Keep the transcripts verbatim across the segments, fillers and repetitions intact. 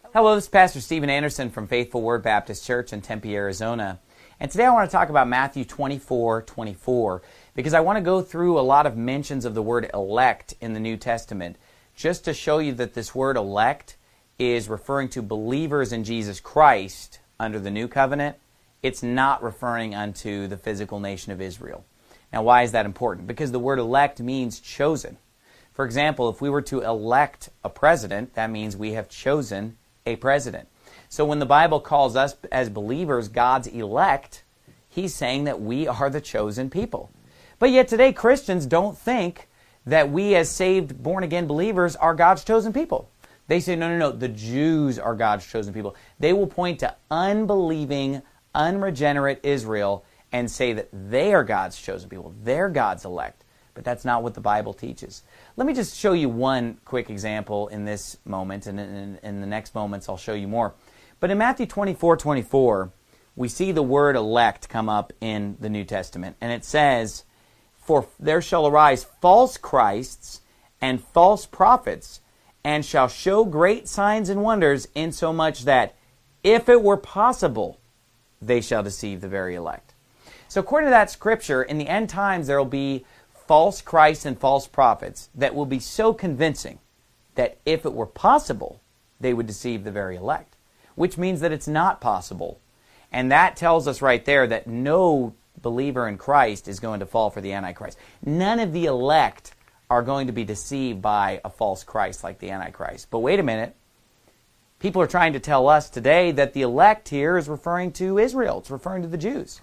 Hello, this is Pastor Steven Anderson from Faithful Word Baptist Church in Tempe, Arizona. And today I want to talk about Matthew twenty-four twenty-four because I want to go through a lot of mentions of the word elect in the New Testament just to show you that this word elect is referring to believers in Jesus Christ under the New Covenant. It's not referring unto the physical nation of Israel. Now, why is that important? Because the word elect means chosen. For example, if we were to elect a president, that means we have chosen a president. So when the Bible calls us as believers God's elect, he's saying that we are the chosen people. But yet today Christians don't think that we as saved, born-again believers are God's chosen people. They say, no, no, no, the Jews are God's chosen people. They will point to unbelieving, unregenerate Israel and say that they are God's chosen people. They're God's elect. But that's not what the Bible teaches. Let me just show you one quick example in this moment, and in, in the next moments I'll show you more. But in Matthew twenty-four twenty-four, we see the word elect come up in the New Testament. And it says, "For there shall arise false Christs and false prophets, and shall show great signs and wonders, insomuch that, if it were possible, they shall deceive the very elect." So according to that scripture, in the end times there will be false Christs and false prophets that will be so convincing that if it were possible, they would deceive the very elect, which means that it's not possible. And that tells us right there that no believer in Christ is going to fall for the Antichrist. None of the elect are going to be deceived by a false Christ like the Antichrist. But wait a minute. People are trying to tell us today that the elect here is referring to Israel. It's referring to the Jews.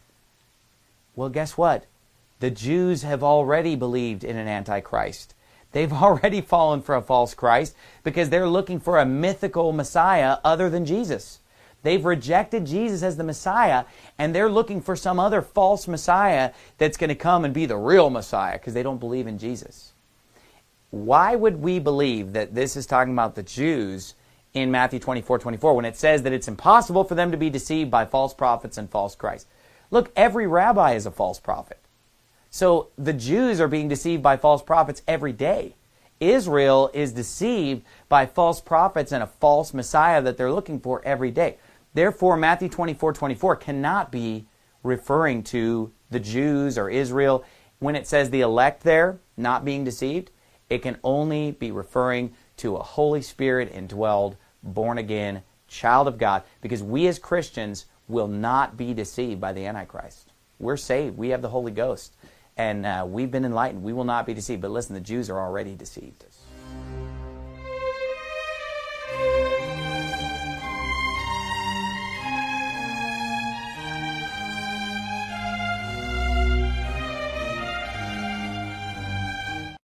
Well, guess what? The Jews have already believed in an Antichrist. They've already fallen for a false Christ because they're looking for a mythical Messiah other than Jesus. They've rejected Jesus as the Messiah, and they're looking for some other false Messiah that's going to come and be the real Messiah because they don't believe in Jesus. Why would we believe that this is talking about the Jews in Matthew twenty-four twenty-four when it says that it's impossible for them to be deceived by false prophets and false Christ? Look, every rabbi is a false prophet. So the Jews are being deceived by false prophets every day. Israel is deceived by false prophets and a false Messiah that they're looking for every day. Therefore, Matthew twenty-four twenty-four cannot be referring to the Jews or Israel. When it says the elect there, not being deceived, it can only be referring to a Holy Spirit indwelled, born-again child of God, because we as Christians will not be deceived by the Antichrist. We're saved. We have the Holy Ghost. And uh, we've been enlightened. We will not be deceived. But listen, the Jews are already deceived.